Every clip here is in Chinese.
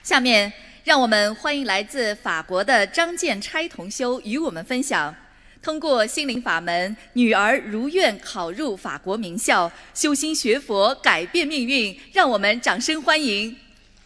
下面，让我们欢迎来自法国的张建拆同修与我们分享，通过心灵法门，女儿如愿考入法国名校，修心学佛改变命运。让我们掌声欢迎。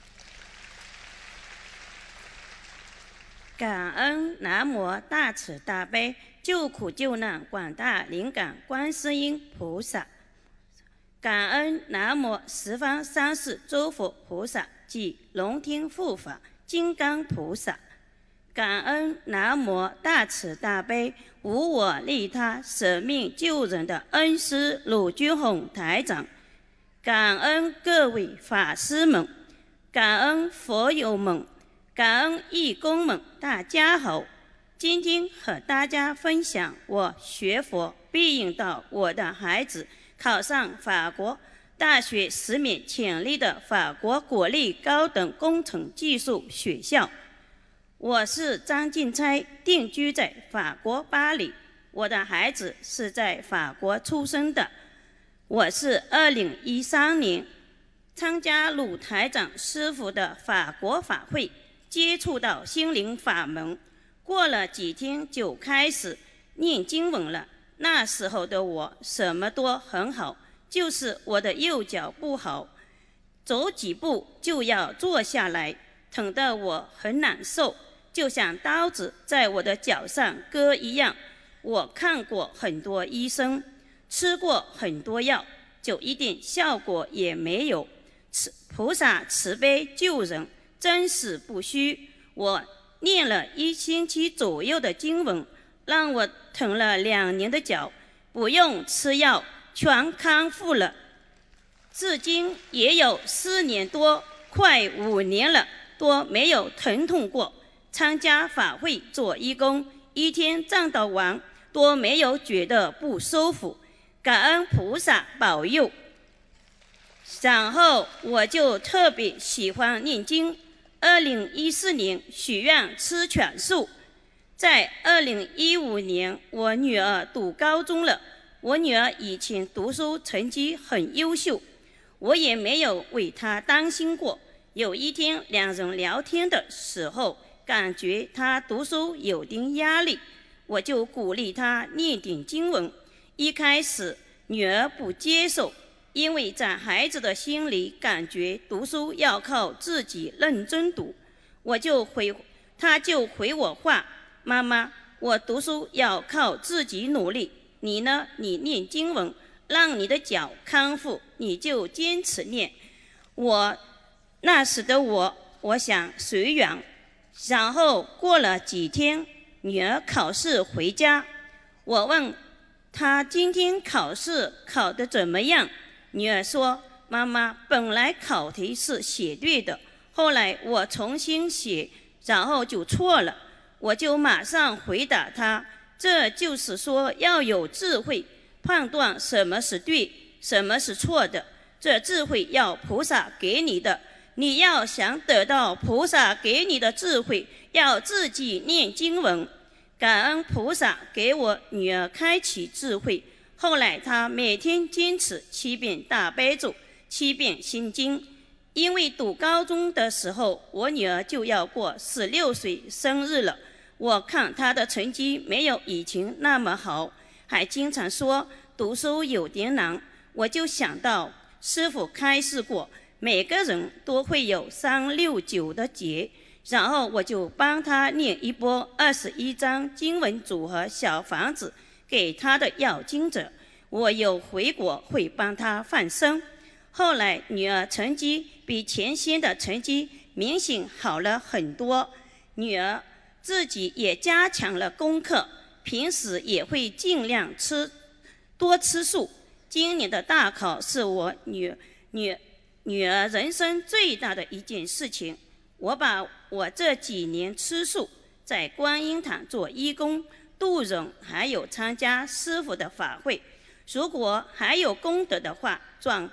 感恩南无大慈大悲救苦救难广大灵感观世音菩萨，感恩南无十方三世诸佛菩萨及龙天护法金刚菩萨，感恩南无大慈大悲无我利他舍命救人的恩师鲁军宏台长，感恩各位法师们，感恩佛友们，感恩义工们，大家好。今天和大家分享我学佛必引导我的孩子考上法国大学10免潜力的法国国立高等工程技术学校。我是张静钗，定居在法国巴黎。我的孩子是在法国出生的。我是2013年参加鲁台长师父的法国法会，接触到心灵法门，过了几天就开始念经文了。那时候的我什么都很好，就是我的右脚不好，走几步就要坐下来，疼得我很难受，就像刀子在我的脚上割一样。我看过很多医生，吃过很多药，就一点效果也没有。菩萨慈悲救人，真是不虚。我念了1星期左右的经文，让我疼了2年的脚，不用吃药，全康复了。至今也有4年多，快5年了，都没有疼痛过。参加法会做义工，一天站到晚都没有觉得不舒服，感恩菩萨保佑。然后我就特别喜欢念经。2014年许愿吃全素，在2015年我女儿读高中了。我女儿以前读书成绩很优秀，我也没有为她担心过。有一天2人聊天的时候，感觉她读书有点压力，我就鼓励她念点经文。一开始女儿不接受，因为在孩子的心里感觉读书要靠自己认真读，他就回我话：妈妈，我读书要靠自己努力，你呢？你念经文，让你的脚康复，你就坚持念。那时的我想随缘。然后过了几天，女儿考试回家，我问她今天考试考得怎么样？女儿说：妈妈，本来考题是写对的，后来我重新写，然后就错了。我就马上回答她，这就是说要有智慧，判断什么是对，什么是错的。这智慧要菩萨给你的，你要想得到菩萨给你的智慧，要自己念经文。感恩菩萨给我女儿开启智慧。后来她每天坚持7遍大悲咒，7遍心经。因为读高中的时候，我女儿就要过16岁生日了，我看她的成绩没有以前那么好，还经常说读书有点难。我就想到师父开示过，每个人都会有369的劫，然后我就帮她念一波21章经文组合小房子给他的要经者，我有回国会帮他放生。后来女儿成绩比前些的成绩明显好了很多，女儿自己也加强了功课，平时也会尽量多吃素。今年的大考是我女儿人生最大的一件事情。我把我这几年吃素，在观音堂做义工度人，还有参加师父的法会，如果还有功德的话，转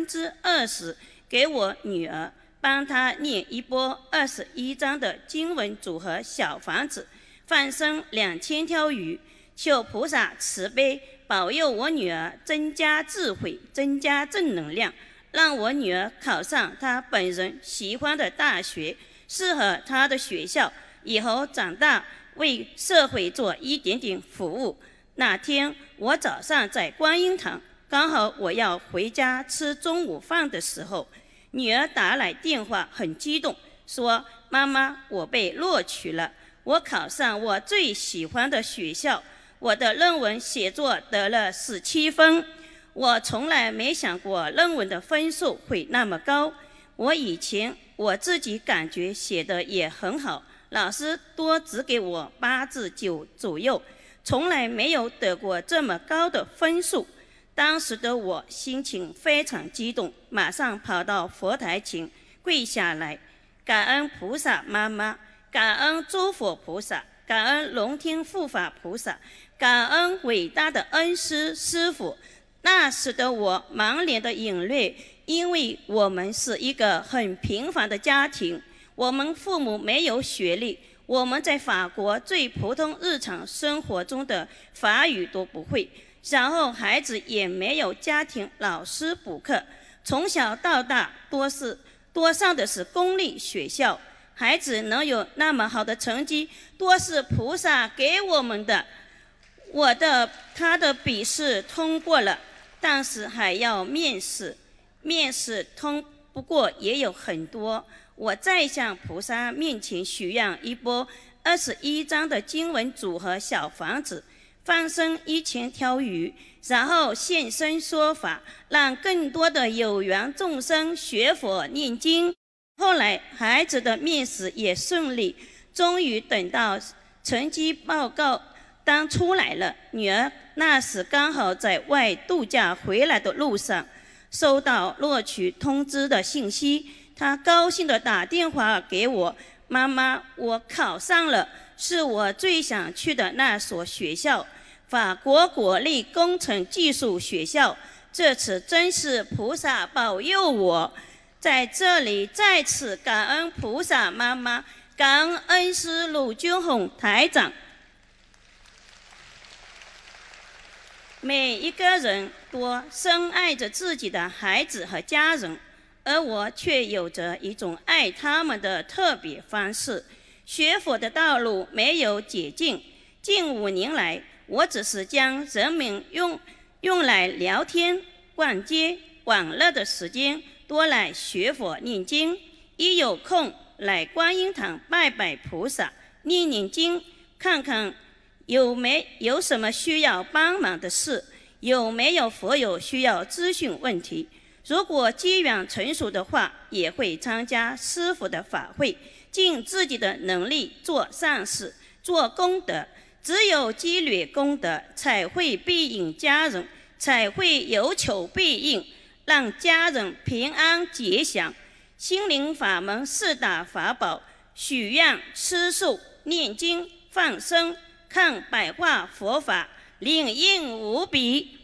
20%给我女儿，帮她念一波21章的经文组合小房子，放生2000条鱼，求菩萨慈悲保佑我女儿增加智慧，增加正能量， 让我女儿考上她本人喜欢的大学，适合她的学校，以后长大为社会做一点点服务。那天我早上在观音堂，刚好我要回家吃中午饭的时候，女儿打来电话，很激动，说：“妈妈，我被录取了，我考上我最喜欢的学校，我的论文写作得了17分。我从来没想过论文的分数会那么高。以前我自己感觉写得也很好，老师多只给我8至9左右，从来没有得过这么高的分数。”当时的我心情非常激动，马上跑到佛台前跪下来，感恩菩萨妈妈，感恩诸佛菩萨，感恩龙天护法菩萨，感恩伟大的恩师师父。那时的我满脸的眼泪，因为我们是一个很平凡的家庭，我们父母没有学历，我们在法国最普通日常生活中的法语都不会，然后孩子也没有家庭老师补课，从小到大多上的是公立学校，孩子能有那么好的成绩，多是菩萨给我们的。他的笔试通过了，但是还要面试，面试通不过也有很多。我再向菩萨面前许愿一波21章的经文组合小房子，放生1000条鱼，然后现身说法，让更多的有缘众生学佛念经。后来孩子的面试也顺利，终于等到成绩报告单出来了。女儿那时刚好在外度假回来的路上，收到录取通知的信息，她高兴地打电话给我：“妈妈，我考上了，是我最想去的那所学校，法国国立工程技术学校，这次真是菩萨保佑我。”在这里再次感恩菩萨妈妈，感恩恩师鲁军宏台长。每一个人都深爱着自己的孩子和家人，而我却有着一种爱他们的特别方式。学佛的道路没有捷径，近5年来，我只是将人们用来聊天、逛街、玩乐的时间多来学佛念经，一有空来观音堂拜拜菩萨，念念经，看看有什么需要帮忙的事，有没有佛友需要咨询问题。如果机缘成熟的话，也会参加师父的法会，尽自己的能力做善事，做功德。只有积累功德，才会庇应家人，才会有求必应，让家人平安吉祥。心灵法门4大法宝：许愿、吃素、念经、放生，看白话佛法，灵验无比。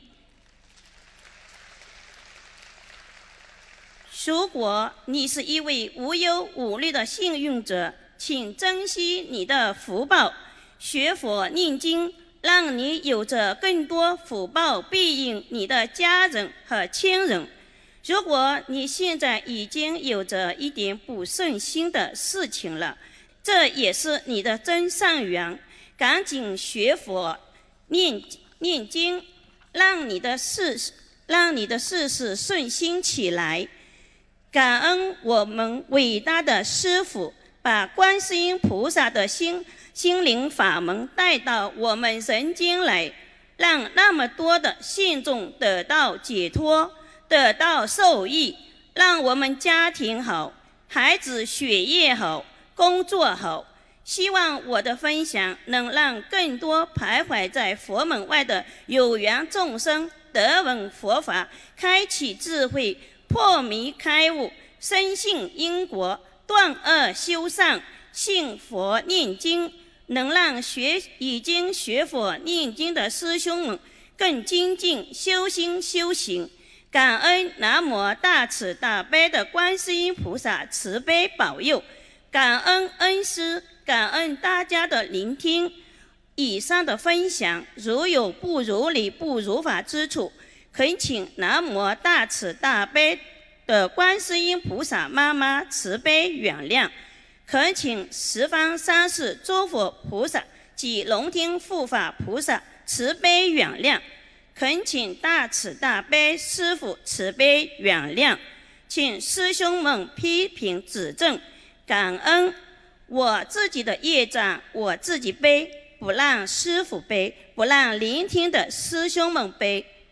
如果你是一位无忧无虑的幸运者，请珍惜你的福报，学佛念经，让你有着更多福报庇应你的家人和亲人。如果你现在已经有着一点不顺心的事情了，这也是你的真善缘，赶紧学佛念经，让你的事事顺心起来。感恩我们伟大的师父，把观世音菩萨的心灵法门带到我们人间来，让那么多的信众得到解脱，得到受益，让我们家庭好，孩子学业好，工作好。希望我的分享能让更多徘徊在佛门外的有缘众生得闻佛法，开启智慧，破迷开悟，深信因果，断恶修善，信佛念经，能让已经学佛念经的师兄们更精进修心修行。感恩南无大慈大悲的观世音菩萨慈悲保佑，感恩恩师，感恩大家的聆听。以上的分享如有不如理不如法之处，恳请南无大慈大悲的的观世音菩萨妈妈慈悲原谅，恳请十方三世诸佛菩萨及龙天护法菩萨慈悲原谅，恳请大慈大悲师父慈悲原谅，请师兄们批评指正，感恩。我自己的业障我自己背，不让师父背，不让聆听的师兄们背。